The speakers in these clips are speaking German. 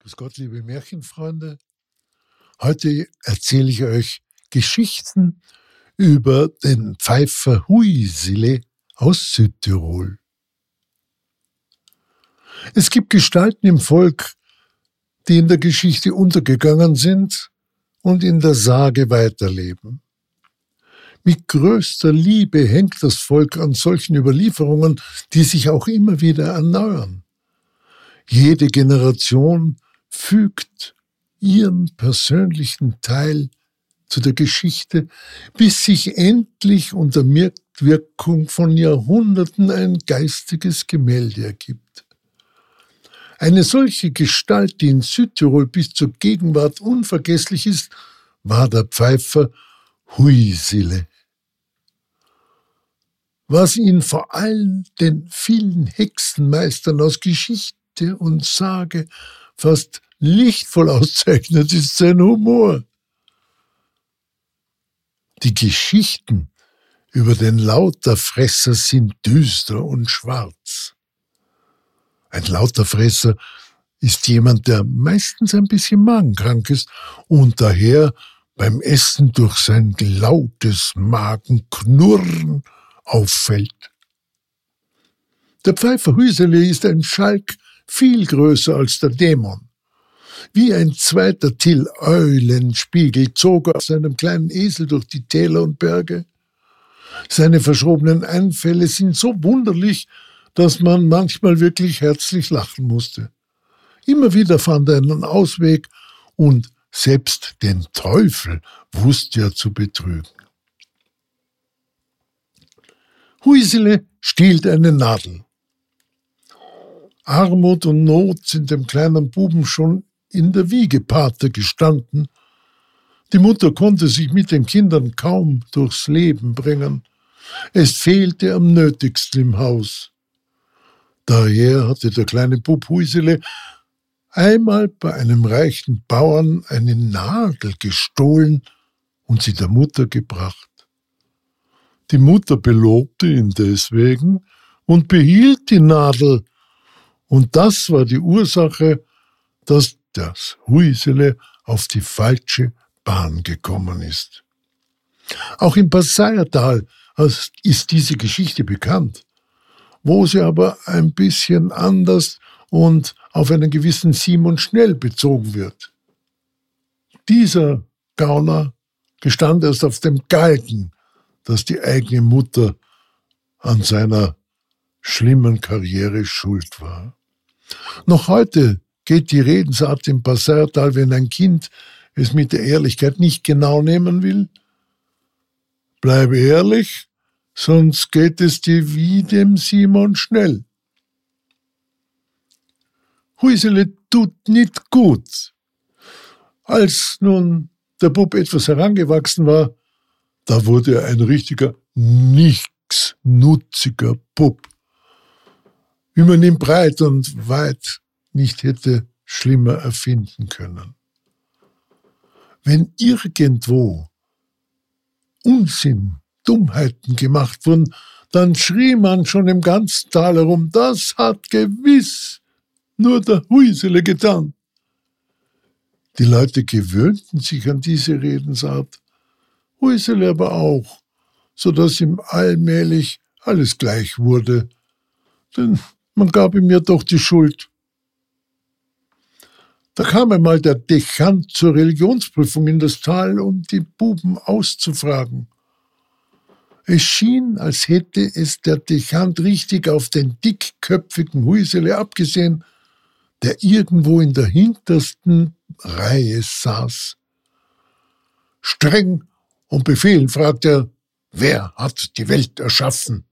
Grüß Gott, liebe Märchenfreunde. Heute erzähle ich euch Geschichten über den Pfeifer Huisile aus Südtirol. Es gibt Gestalten im Volk, die in der Geschichte untergegangen sind und in der Sage weiterleben. Mit größter Liebe hängt das Volk an solchen Überlieferungen, die sich auch immer wieder erneuern. Jede Generation fügt ihren persönlichen Teil zu der Geschichte, bis sich endlich unter Mitwirkung von Jahrhunderten ein geistiges Gemälde ergibt. Eine solche Gestalt, die in Südtirol bis zur Gegenwart unvergesslich ist, war der Pfeifer Huisile. Was ihn vor allem den vielen Hexenmeistern aus Geschichte und Sage fast lichtvoll auszeichnet, ist sein Humor. Die Geschichten über den Lauterfresser sind düster und schwarz. Ein Lauterfresser ist jemand, der meistens ein bisschen magenkrank ist und daher beim Essen durch sein lautes Magenknurren auffällt. Der Pfeifer Huisile ist ein Schalk, viel größer als der Dämon. Wie ein zweiter Till Eulenspiegel zog er auf seinem kleinen Esel durch die Täler und Berge. Seine verschrobenen Einfälle sind so wunderlich, dass man manchmal wirklich herzlich lachen musste. Immer wieder fand er einen Ausweg und selbst den Teufel wusste er zu betrügen. Huisile stiehlt eine Nadel. Armut und Not sind dem kleinen Buben schon in der Wiege Pate gestanden. Die Mutter konnte sich mit den Kindern kaum durchs Leben bringen. Es fehlte am nötigsten im Haus. Daher hatte der kleine Bub Huisile einmal bei einem reichen Bauern eine Nadel gestohlen und sie der Mutter gebracht. Die Mutter belobte ihn deswegen und behielt die Nadel. Und das war die Ursache, dass das Huisile auf die falsche Bahn gekommen ist. Auch im Passaiertal ist diese Geschichte bekannt, wo sie aber ein bisschen anders und auf einen gewissen Simon Schnell bezogen wird. Dieser Gauner gestand erst auf dem Galgen, dass die eigene Mutter an seiner schlimmen Karriere schuld war. Noch heute geht die Redensart im Passaiertal, wenn ein Kind es mit der Ehrlichkeit nicht genau nehmen will: Bleib ehrlich, sonst geht es dir wie dem Simon Schnell. Huisile tut nicht gut. Als nun der Bub etwas herangewachsen war, da wurde er ein richtiger nichtsnutziger Bub, wie man ihn breit und weit nicht hätte schlimmer erfinden können. Wenn irgendwo Unsinn, Dummheiten gemacht wurden, dann schrie man schon im ganzen Tal herum: Das hat gewiss nur der Huisile getan. Die Leute gewöhnten sich an diese Redensart, Huisile aber auch, so dass ihm allmählich alles gleich wurde, denn man gab ihm ja doch die Schuld. Da kam einmal der Dechant zur Religionsprüfung in das Tal, um die Buben auszufragen. Es schien, als hätte es der Dechant richtig auf den dickköpfigen Huisile abgesehen, der irgendwo in der hintersten Reihe saß. Streng und befehlend fragte er: Wer hat die Welt erschaffen?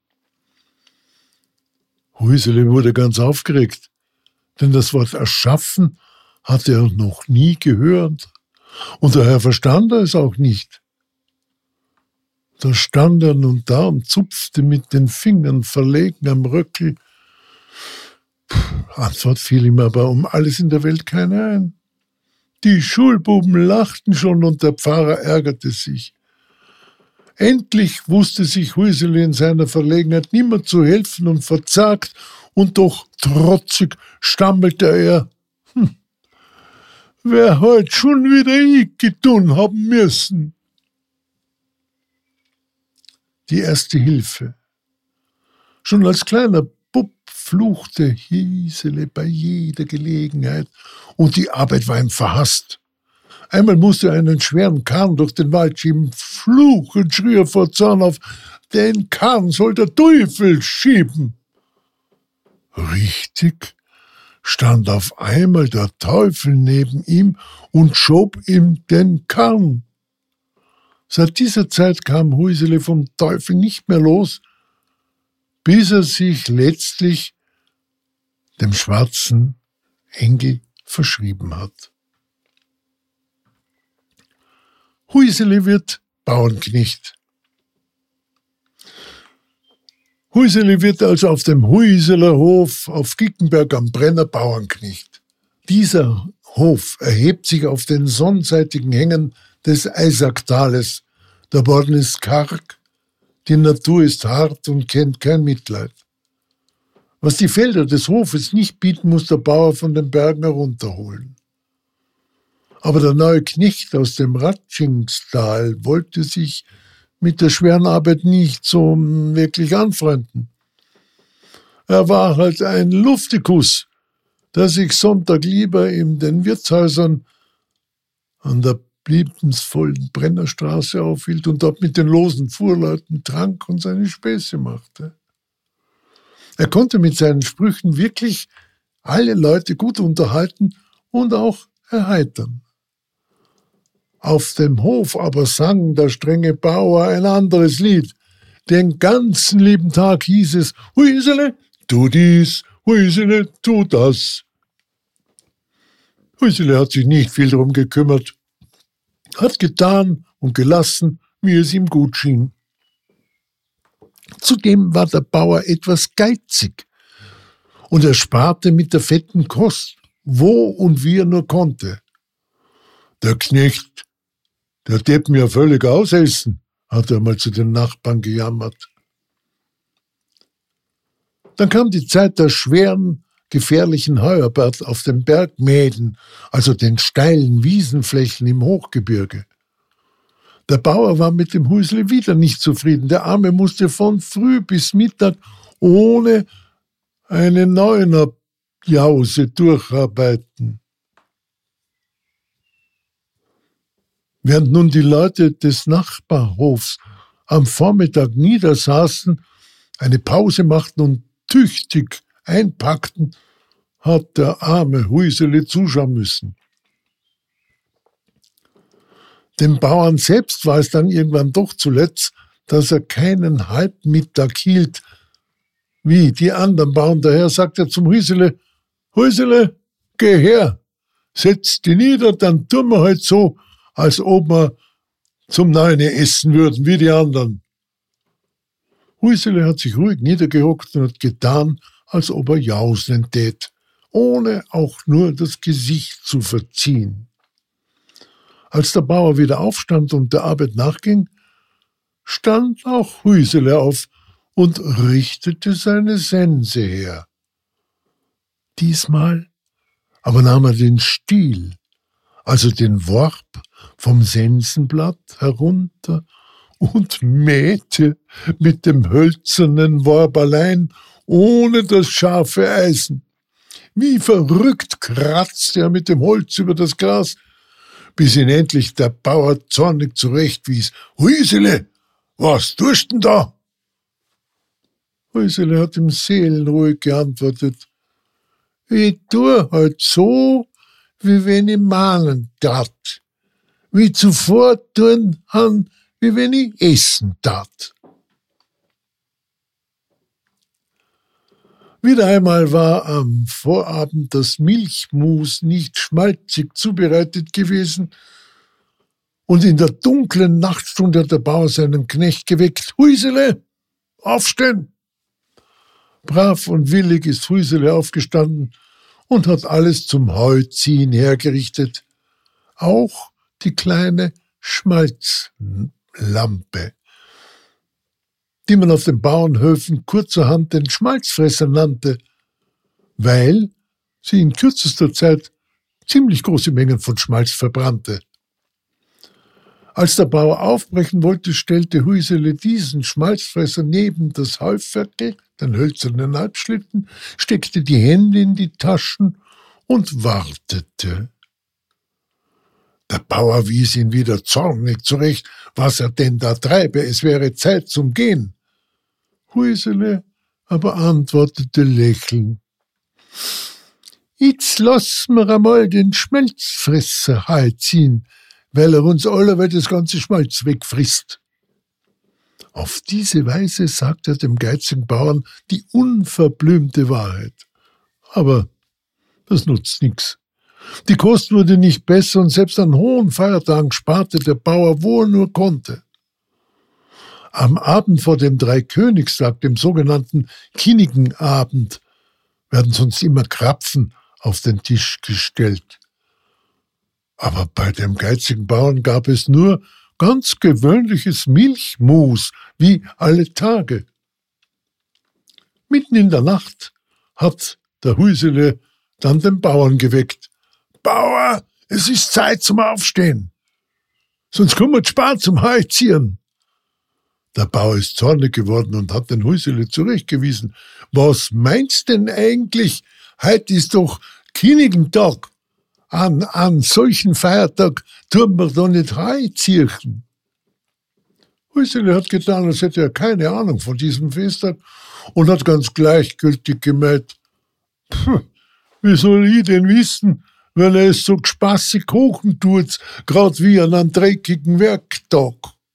Huisile wurde ganz aufgeregt, denn das Wort erschaffen hatte er noch nie gehört und daher verstand er es auch nicht. Da stand er nun da und zupfte mit den Fingern verlegen am Röckel. Antwort fiel ihm aber um alles in der Welt keine ein. Die Schulbuben lachten schon und der Pfarrer ärgerte sich. Endlich wusste sich Huisile in seiner Verlegenheit nimmer zu helfen und verzagt, und doch trotzig stammelte er: wer heut schon wieder ich getun haben müssen. Die erste Hilfe. Schon als kleiner Bub fluchte Hiesele bei jeder Gelegenheit und die Arbeit war ihm verhasst. Einmal musste er einen schweren Karren durch den Wald schieben. Fluchend schrie er vor Zorn auf, den Karren soll der Teufel schieben. Richtig, stand auf einmal der Teufel neben ihm und schob ihm den Karren. Seit dieser Zeit kam Huisele vom Teufel nicht mehr los, bis er sich letztlich dem schwarzen Engel verschrieben hat. Huisele wird Bauernknecht. Huisele wird also auf dem Huiseler Hof auf Gickenberg am Brenner Bauernknecht. Dieser Hof erhebt sich auf den sonnenseitigen Hängen des Eisaktales. Der Boden ist karg, die Natur ist hart und kennt kein Mitleid. Was die Felder des Hofes nicht bieten, muss der Bauer von den Bergen herunterholen. Aber der neue Knecht aus dem Ratschingstal wollte sich mit der schweren Arbeit nicht so wirklich anfreunden. Er war halt ein Luftikus, der sich Sonntag lieber in den Wirtshäusern an der liebensvollen Brennerstraße aufhielt und dort mit den losen Fuhrleuten trank und seine Späße machte. Er konnte mit seinen Sprüchen wirklich alle Leute gut unterhalten und auch erheitern. Auf dem Hof aber sang der strenge Bauer ein anderes Lied. Den ganzen lieben Tag hieß es, Huisele, tu dies, Huisele, tu das. Huisele hat sich nicht viel darum gekümmert, hat getan und gelassen, wie es ihm gut schien. Zudem war der Bauer etwas geizig und er sparte mit der fetten Kost, wo und wie er nur konnte. Der Knecht, der tät mir völlig ausessen, hat er mal zu den Nachbarn gejammert. Dann kam die Zeit der schweren, gefährlichen Heuarbeit auf den Bergmäden, also den steilen Wiesenflächen im Hochgebirge. Der Bauer war mit dem Huisele wieder nicht zufrieden. Der Arme musste von früh bis Mittag ohne eine Neunerjause durcharbeiten. Während nun die Leute des Nachbarhofs am Vormittag niedersaßen, eine Pause machten und tüchtig einpackten, hat der arme Huisele zuschauen müssen. Dem Bauern selbst war es dann irgendwann doch zuletzt, dass er keinen Halbmittag hielt, wie die anderen Bauern. Daher sagt er zum Huisele, Huisele, geh her, setz dich nieder, dann tun wir halt so, als ob wir zum Neune essen würden, wie die anderen. Huisele hat sich ruhig niedergehockt und hat getan, als ob er jausen tät, ohne auch nur das Gesicht zu verziehen. Als der Bauer wieder aufstand und der Arbeit nachging, stand auch Huisele auf und richtete seine Sense her. Diesmal aber nahm er den Stiel, also den Worb vom Sensenblatt herunter und mähte mit dem hölzernen Worb allein, ohne das scharfe Eisen. Wie verrückt kratzte er mit dem Holz über das Gras, bis ihn endlich der Bauer zornig zurechtwies. Huisele, was tust denn da? Huisele hat ihm seelenruhig geantwortet. Ich tue halt so, wie wenn ich mahnen tat, wie zuvor tun han, wie wenn ich essen tat. Wieder einmal war am Vorabend das Milchmus nicht schmalzig zubereitet gewesen, und in der dunklen Nachtstunde hat der Bauer seinen Knecht geweckt. Huisele, aufstehen! Brav und willig ist Huisele aufgestanden und hat alles zum Heuziehen hergerichtet, auch die kleine Schmalzlampe, die man auf den Bauernhöfen kurzerhand den Schmalzfresser nannte, weil sie in kürzester Zeit ziemlich große Mengen von Schmalz verbrannte. Als der Bauer aufbrechen wollte, stellte Huisele diesen Schmalzfresser neben das Häufwerkel, den hölzernen Halbschlitten, steckte die Hände in die Taschen und wartete. Der Bauer wies ihn wieder zornig zurecht, was er denn da treibe, es wäre Zeit zum Gehen. Huisele aber antwortete lächelnd: Jetzt lassen wir einmal den Schmelzfresser heimziehen, weil er uns allerweil das ganze Schmalz wegfrisst. Auf diese Weise sagt er dem geizigen Bauern die unverblümte Wahrheit. Aber das nutzt nichts. Die Kost wurde nicht besser und selbst an hohen Feiertagen sparte der Bauer, wo er nur konnte. Am Abend vor dem Dreikönigstag, dem sogenannten Kinnigenabend, werden sonst immer Krapfen auf den Tisch gestellt. Aber bei dem geizigen Bauern gab es nur ganz gewöhnliches Milchmus, wie alle Tage. Mitten in der Nacht hat der Huisele dann den Bauern geweckt. »Bauer, es ist Zeit zum Aufstehen, sonst kommen wir spät zum Heizieren.« Der Bauer ist zornig geworden und hat den Huisele zurechtgewiesen. »Was meinst denn eigentlich? Heute ist doch Kinigentag. An solchen Feiertag tun wir doch nicht heizieren.« Huisele hat getan, als hätte er keine Ahnung von diesem Festtag und hat ganz gleichgültig gemeint: Wie soll ich denn wissen, wenn er es so gespassig kochen tut, grad wie an einem dreckigen Werktag?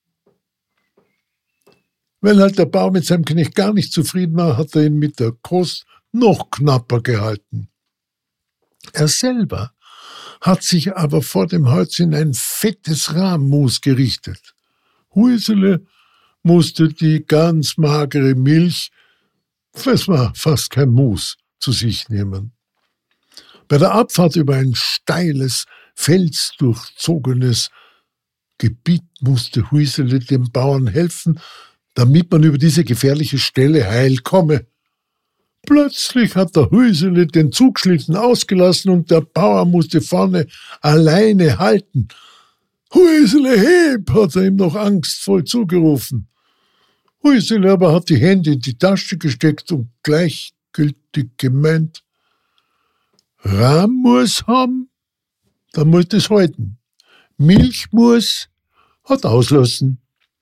Weil halt der Bauer mit seinem Knecht gar nicht zufrieden war, hat er ihn mit der Kost noch knapper gehalten. Er selber hat sich aber vor dem Holz in ein fettes Rahmmus gerichtet. Huisele musste die ganz magere Milch, es war fast kein Mus, zu sich nehmen. Bei der Abfahrt über ein steiles, felsdurchzogenes Gebiet musste Huisele dem Bauern helfen, damit man über diese gefährliche Stelle heil komme. Plötzlich hat der Huisele den Zugschlitten ausgelassen und der Bauer musste vorne alleine halten. »Huisele, heb!« hat er ihm noch angstvoll zugerufen. Huisele aber hat die Hände in die Tasche gesteckt und gleichgültig gemeint: Rahm muss haben, dann muss es halten. Milch muss, hat auslassen.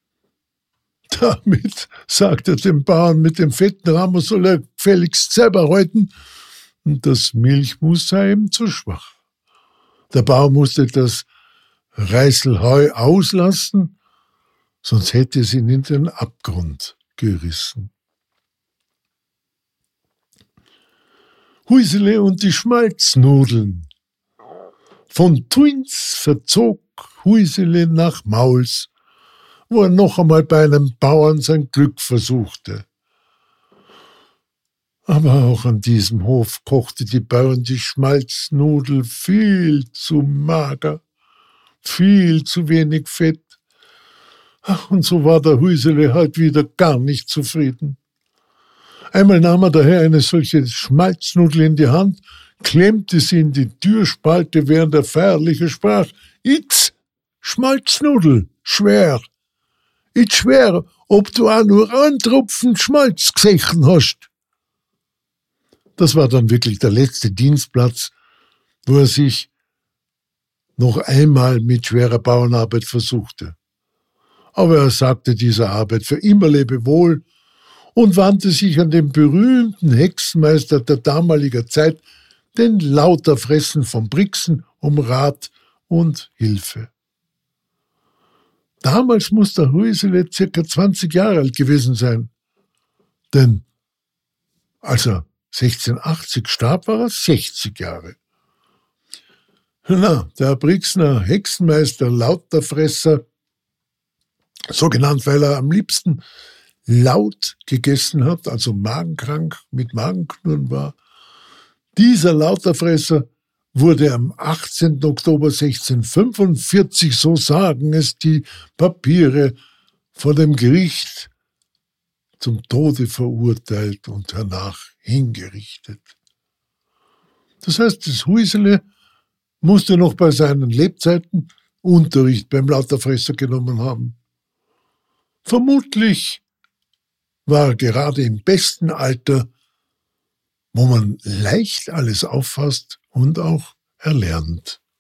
Damit sagt er dem Bauern, mit dem fetten Rahm soll er gefälligst selber halten, und das Milchmus sei ihm zu schwach. Der Bauer musste das Reißelheu auslassen, sonst hätte es ihn in den Abgrund gerissen. Huisele und die Schmalznudeln. Von Thuins verzog Huisele nach Mauls, wo er noch einmal bei einem Bauern sein Glück versuchte. Aber auch an diesem Hof kochte die Bauern die Schmalznudel viel zu mager, viel zu wenig Fett. Ach, und so war der Huisele halt wieder gar nicht zufrieden. Einmal nahm er daher eine solche Schmalznudel in die Hand, klemmte sie in die Türspalte, während er feierlich sprach: »Itz, Schmalznudel, schwer. Ich schwör, ob du auch nur einen Tropfen Schmalz gesechen hast.« Das war dann wirklich der letzte Dienstplatz, wo er sich noch einmal mit schwerer Bauernarbeit versuchte. Aber er sagte dieser Arbeit für immer Lebewohl und wandte sich an den berühmten Hexenmeister der damaligen Zeit, den Lauterfressen von Brixen, um Rat und Hilfe. Damals muss der Huisele circa 20 Jahre alt gewesen sein, denn als er 1680 starb, war er 60 Jahre. Na, der Brixener Hexenmeister Lauterfresser, so genannt, weil er am liebsten laut gegessen hat, also magenkrank mit Magenknurren war. Dieser Lauterfresser wurde am 18. Oktober 1645, so sagen es die Papiere, vor dem Gericht zum Tode verurteilt und hernach hingerichtet. Das heißt, das Huisele musste noch bei seinen Lebzeiten Unterricht beim Lauterfresser genommen haben. Vermutlich war er gerade im besten Alter, wo man leicht alles auffasst und auch erlernt.